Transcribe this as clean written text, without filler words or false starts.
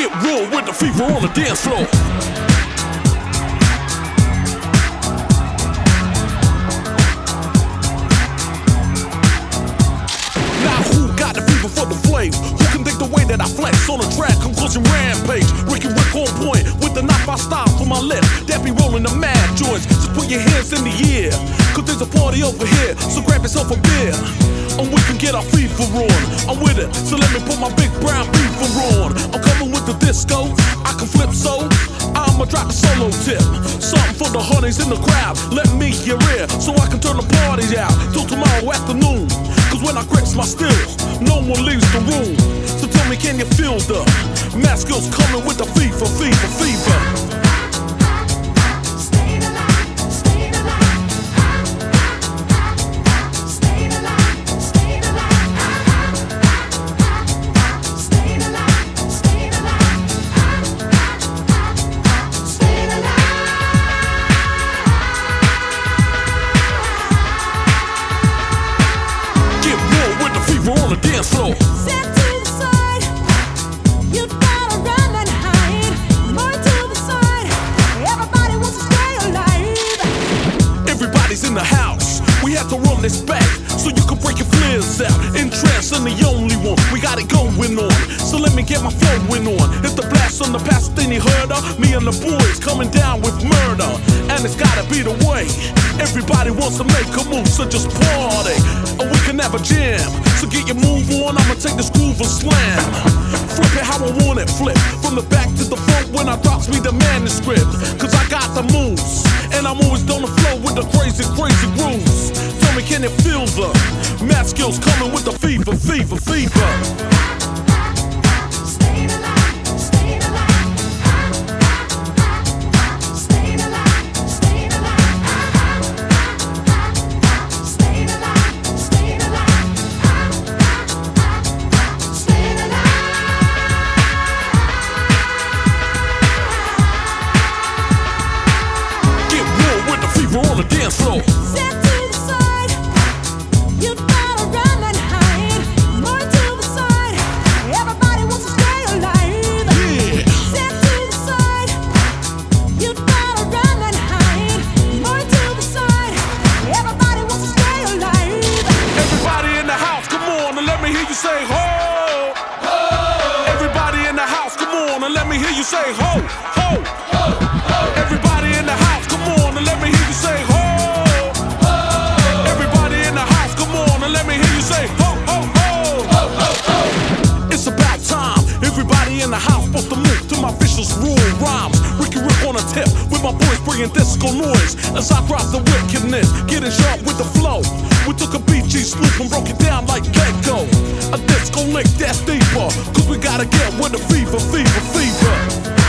Get real with the fever on the dance floor. Now who got the fever for the flame? Who can think the way that I flex on the track? Conclusion rampage. Ricky Rick on point with the knife I style for my left. That be rolling the mad joints. Just put your hands in the air, cause there's a party over here. So grab yourself a beer and we can get our fever on. I'm with it, so let me put my big brown beaver on. I'm coming with the disco, I can flip so I'ma drop a solo tip. Something for the honeys in the crowd. Let me hear it, so I can turn the party out till tomorrow afternoon. Cause when I grips my stills, no one leaves the room. So tell me, can you feel the mask skills coming with the fever, fever, fever? On the dance floor. Step to the side, you gotta run and hide. More to the side, everybody wants to stay alive. Everybody's in the house, we have to run this back so you can break your flares out. In trance, I'm the only one, we got it going on. So let me get my flowing on. Hit the blast on the past, then you heard her. Me and the boys coming down with murder, and it's gotta be the way. Everybody wants to make a move, so just party, and we can have a jam. So get your move on, I'ma take this groove and slam. Flip it how I want it, flip from the back to the front when I drops me the manuscript. Cause I got the moves, and I'm always on the flow with the crazy, crazy grooves. Tell me, can you feel the math skills coming with the fever, fever, fever? On the dance floor. Step to the side, you gotta run and hide. More to the side, everybody wants to stay alive. Yeah. Step to the side, you gotta run and hide. More to the side, everybody wants to stay alive. Everybody in the house, come on and let me hear you say ho. Ho. Everybody in the house, come on and let me hear you say ho, ho, ho, ho. Everybody in the house, come on and let me hear you say ho. Ho. Everybody in the house, come on and let me hear you say ho, ho, ho. Ho, ho, ho. It's about time. Everybody in the house supposed to move to my vicious rule rhymes. Ricky Rick on a tip with my boys bringing disco noise as I drop the wickedness, getting sharp with the flow. We took a BG sloop and broke it down like Gecko. A disco lick that's deeper, cause we gotta get with the fever, fever, fever.